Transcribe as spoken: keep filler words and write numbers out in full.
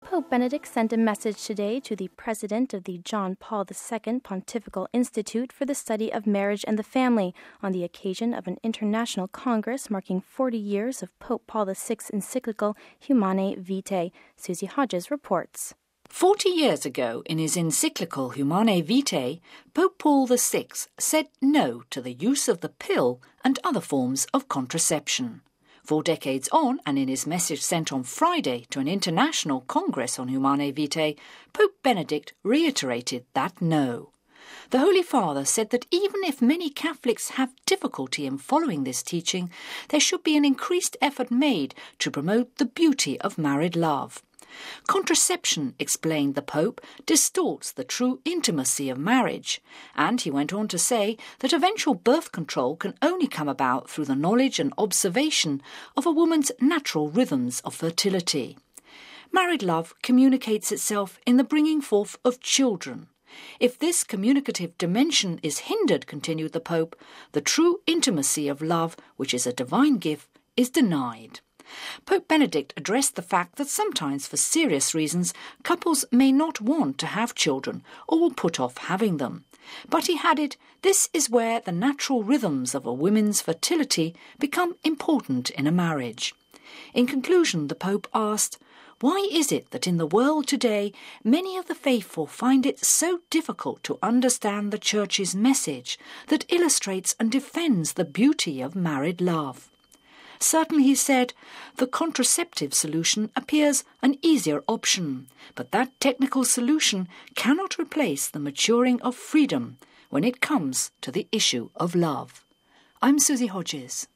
Pope Benedict sent a message today to the president of the John Paul the Second Pontifical Institute for the Study of Marriage and the Family on the occasion of an international congress marking forty years of Pope Paul the Sixth's encyclical Humanae Vitae. Susie Hodges reports. Forty years ago, in his encyclical Humanae Vitae, Pope Paul the Sixth said no to the use of the pill and other forms of contraception. Four decades on, and in his message sent on Friday to an international congress on Humanae Vitae, Pope Benedict reiterated that no. The Holy Father said that even if many Catholics have difficulty in following this teaching, there should be an increased effort made to promote the beauty of married love. Contraception, explained the Pope, distorts the true intimacy of marriage, and he went on to say that eventual birth control can only come about through the knowledge and observation of a woman's natural rhythms of fertility. Married love communicates itself in the bringing forth of children. If this communicative dimension is hindered, continued the Pope, the true intimacy of love, which is a divine gift, is denied. Pope Benedict addressed the fact that sometimes, for serious reasons, couples may not want to have children or will put off having them. But he added, this is where the natural rhythms of a woman's fertility become important in a marriage. In conclusion, the Pope asked, why is it that in the world today many of the faithful find it so difficult to understand the Church's message that illustrates and defends the beauty of married love? Certainly, he said, the contraceptive solution appears an easier option, but that technical solution cannot replace the maturing of freedom when it comes to the issue of love. I'm Susie Hodges.